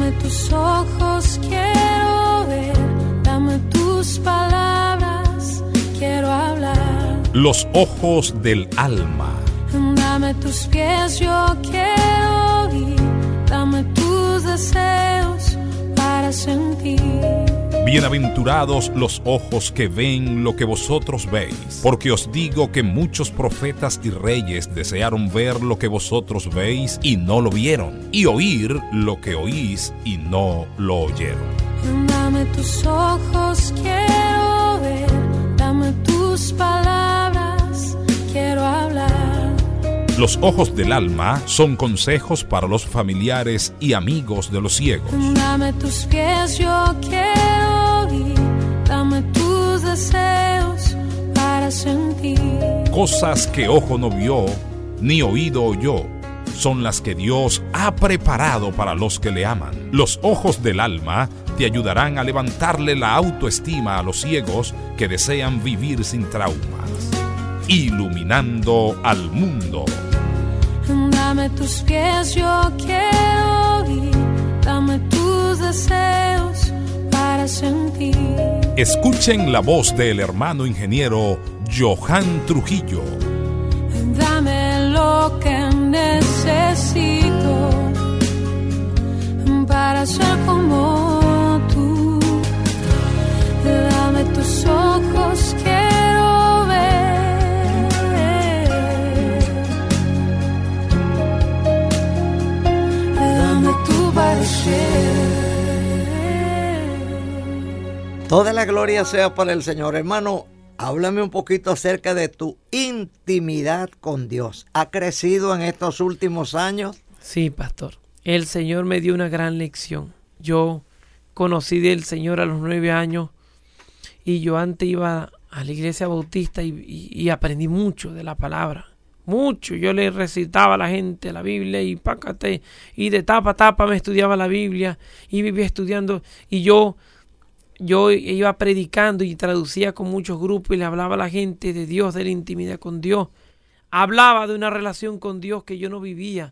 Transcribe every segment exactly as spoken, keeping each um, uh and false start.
Dame tus ojos, quiero ver. Dame tus palabras, quiero hablar. Los ojos del alma. Dame tus pies, yo quiero ir. Dame tus deseos para sentir. Bienaventurados los ojos que ven lo que vosotros veis, porque os digo que muchos profetas y reyes desearon ver lo que vosotros veis y no lo vieron, y oír lo que oís y no lo oyeron. Dame tus ojos, quiero ver. Dame tus palabras, quiero hablar. Los ojos del alma son consejos para los familiares y amigos de los ciegos. Dame tus pies, yo quiero ir. Dame tus deseos para sentir. Cosas que ojo no vio, ni oído oyó, son las que Dios ha preparado para los que le aman. Los ojos del alma te ayudarán a levantarle la autoestima a los ciegos que desean vivir sin traumas. Iluminando al mundo. Dame tus pies, yo quiero ir. Dame tus deseos para sentir. Escuchen la voz del hermano ingeniero Johan Trujillo. Dame lo que necesito para ser como tú. Dame tus ojos, quiero ver. Dame tu parecer. Toda la gloria sea para el Señor. Hermano, háblame un poquito acerca de tu intimidad con Dios. ¿Ha crecido en estos últimos años? Sí, pastor. El Señor me dio una gran lección. Yo conocí del Señor a los nueve años y yo antes iba a la iglesia bautista y, y, y aprendí mucho de la palabra. Mucho. Yo le recitaba a la gente la Biblia y pácate, y de tapa a tapa me estudiaba la Biblia y vivía estudiando. Y yo, yo iba predicando y traducía con muchos grupos y le hablaba a la gente de Dios, de la intimidad con Dios. Hablaba de una relación con Dios que yo no vivía.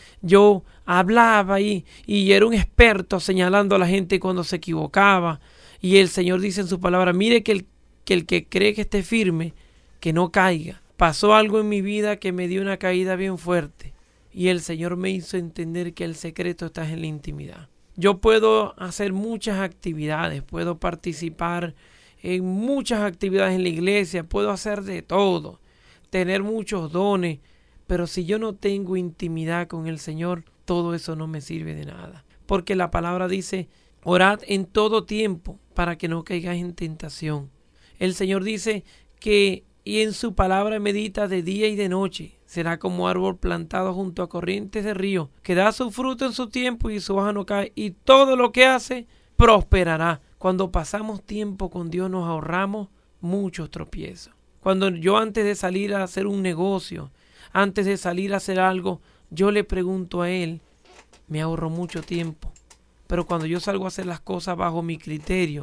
Yo hablaba y, y era un experto señalando a la gente cuando se equivocaba. Y el Señor dice en su palabra, mire que el, que el que cree que esté firme, que no caiga. Pasó algo en mi vida que me dio una caída bien fuerte. Y el Señor me hizo entender que el secreto está en la intimidad. Yo puedo hacer muchas actividades, puedo participar en muchas actividades en la iglesia, puedo hacer de todo, tener muchos dones. Pero si yo no tengo intimidad con el Señor, todo eso no me sirve de nada. Porque la palabra dice, orad en todo tiempo para que no caigáis en tentación. El Señor dice que y en su palabra medita de día y de noche. Será como árbol plantado junto a corrientes de río, que da su fruto en su tiempo y su hoja no cae. Y todo lo que hace prosperará. Cuando pasamos tiempo con Dios nos ahorramos muchos tropiezos. Cuando yo antes de salir a hacer un negocio, antes de salir a hacer algo, yo le pregunto a Él, me ahorro mucho tiempo. Pero cuando yo salgo a hacer las cosas bajo mi criterio,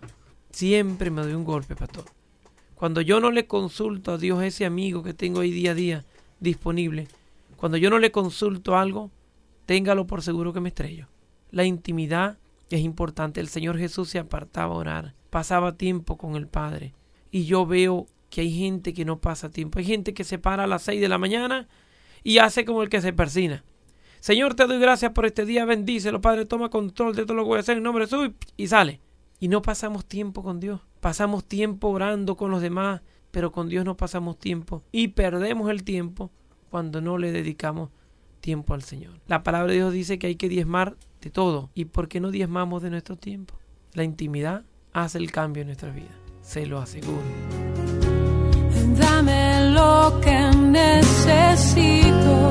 siempre me doy un golpe, pastor. Cuando yo no le consulto a Dios, ese amigo que tengo ahí día a día disponible, cuando yo no le consulto algo, téngalo por seguro que me estrello. La intimidad es importante. El Señor Jesús se apartaba a orar, pasaba tiempo con el Padre. Y yo veo que hay gente que no pasa tiempo. Hay gente que se para a las seis de la mañana y hace como el que se persina. Señor, te doy gracias por este día, bendícelo, Padre, toma control de todo lo que voy a hacer en nombre de Jesús, y sale. Y no pasamos tiempo con Dios. Pasamos tiempo orando con los demás, pero con Dios no pasamos tiempo. Y perdemos el tiempo cuando no le dedicamos tiempo al Señor. La palabra de Dios dice que hay que diezmar de todo. ¿Y por qué no diezmamos de nuestro tiempo? La intimidad hace el cambio en nuestra vida. Se lo aseguro. Dame lo que necesito